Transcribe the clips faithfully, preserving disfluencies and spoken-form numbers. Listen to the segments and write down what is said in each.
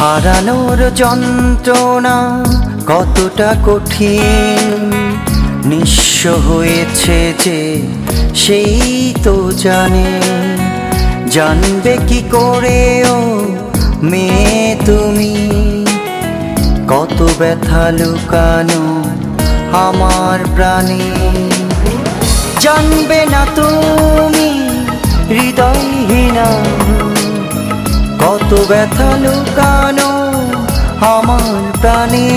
হারানোর যন্ত্রণা কতটা কঠিন, নিঃস্ব হয়েছে যে সেই তো জানে। জানবে কি করে ও মেয়ে তুমি, কত ব্যথা লুকানো আমার প্রাণে। জানবে না তুমি হৃদয়হীনা, কত ব্যথা লুকানো আমার প্রাণে।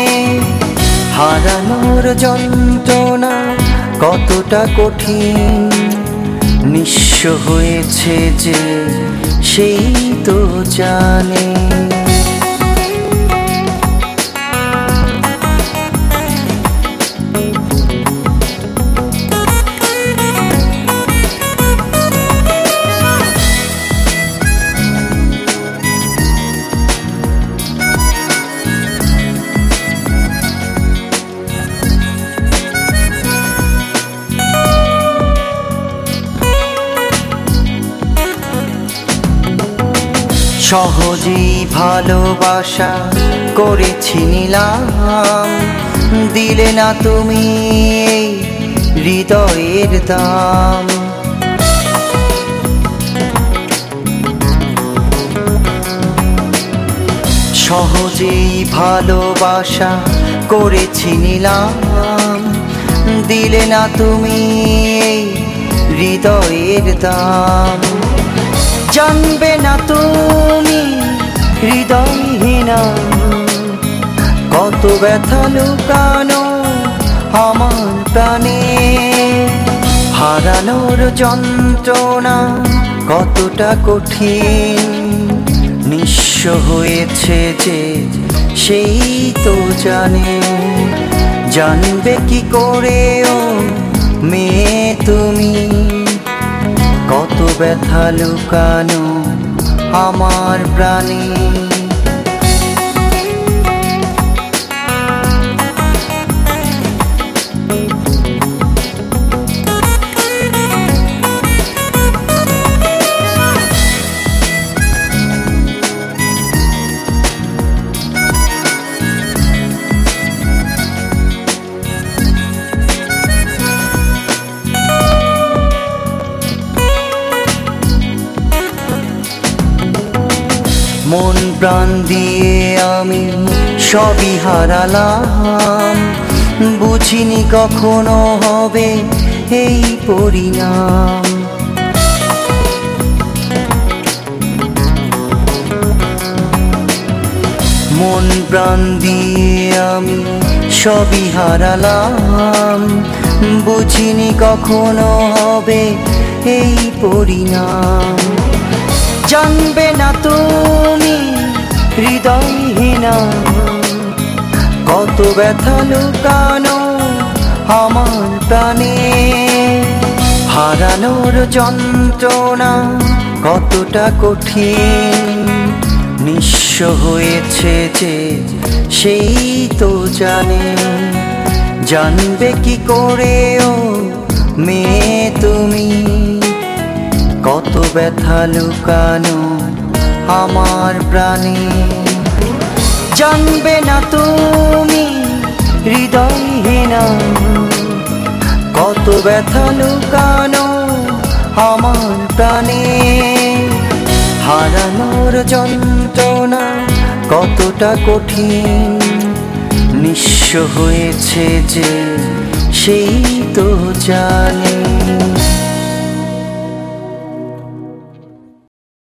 হারানোর যন্ত্রণা কতটা কঠিন, নিঃস্ব হয়েছে যে সেই তো জানে। সহজেই ভালোবাসা করেছি নিলাম, দিলে না তুমি এই হৃদয়ের দাম। সহজেই ভালোবাসা করেছি নিলাম, দিলে না তুমি এই হৃদয়ের দাম। জানবে না তুমি হৃদয়হীনা, কত ব্যথা লুকানো আমার প্রাণে। হারানোর যন্ত্রণা কতটা কঠিন, নিঃস্ব হয়েছে যে সেই তো জানে। জানবে কি করে ও মেয়ে তুমি, কত ব্যথা লুকানো আমার প্রাণে। মন প্রাণ দিয়ে আমি সবই হারালাম, বুঝিনি কখনো হবে এই পরিণাম। মন প্রাণ দিয়ে আমি সবই হারালাম, বুঝিনি কখনো হবে এই পরিণাম। জানবে না তুমি হৃদয়হীনা, কত ব্যথা লুকানো আমার প্রাণে। হারানোর যন্ত্রণা কতটা কঠিন, নিঃস্ব হয়েছে যে সেই তো জানে। জানবে কি করে ও মেয়ে তুমি, কত ব্যথা লুকানো আমার প্রাণে। জানবে না তুমি হৃদয়হীনা, কত ব্যথা লুকানো আমার প্রাণে। হারানোর যন্ত্রণা কতটা কঠিন, নিঃস্ব হয়েছে যে সেই তো জানে।